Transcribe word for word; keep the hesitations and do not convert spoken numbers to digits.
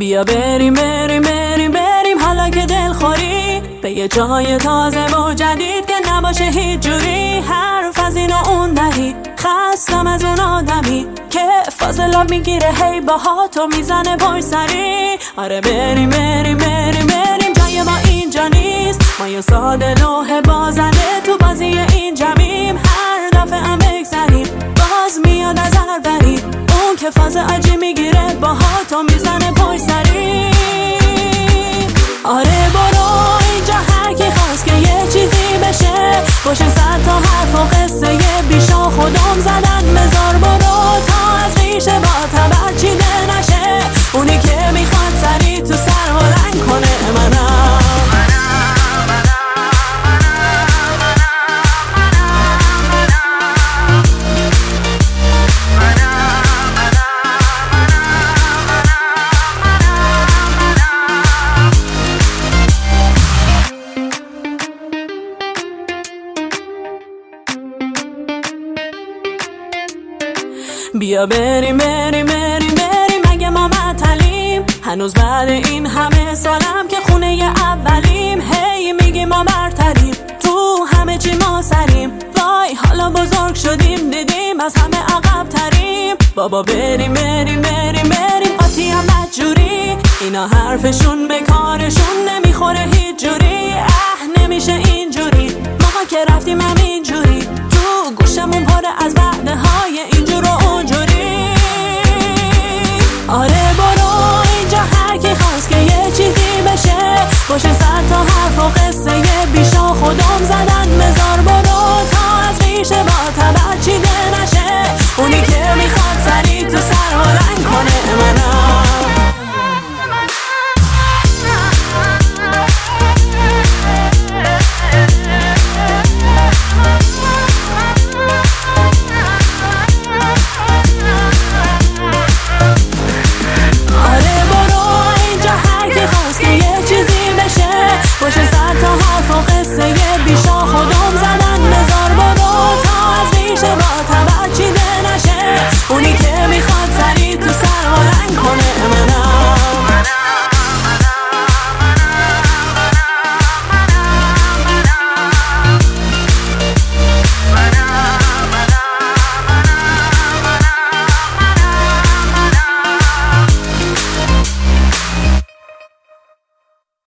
بیا بریم بریم بریم بریم حالا که دلخوری به یه جای تازه و جدید که نباشه هیچ جوری حرف از این و اون دهی. خستم از اون آدمی که فاصله میگیره هی باهاتو میزنه پای سری. آره بریم بریم بریم بریم جای ما اینجا نیست، ما یه ساده لوح بازنده تو بازی این جمعیم. هر دفعه هم بگذریم باز میاد از هر بری، اون که فاز عجی میگیره باهاتو میزنه پای سری. آره برو اینجا هر کی خواست که یه چیزی بشه باشه صد تا حرف و قصه بیشا خودم زدن. بذار برو تا از ریشه با تبر چیده نشه، اونی که میخواد سری تو سر و رنگ کنه منم. بیا بریم بریم بریم بریم اگه ما معطلیم هنوز بعد این همه سالم که خونه ی اولیم. هی میگیم ما برتریم تو همه چی ما سریم، وای حالا بزرگ شدیم دیدیم از همه عقب تریم. بابا بریم بریم بریم بریم قاطی هم بدجوری، اینا حرفشون به کارشون نمیخوره هیچ جوری. اه نمیشه اینجوری، ما که رفتیم همین جوری تو گوشمون پاره از وعده های اینجور و اونجوری. آره برو اینجا هر کی خواست که یه چیزی بشه باشه صد تا حرف و قصه بیشا خودم زدن.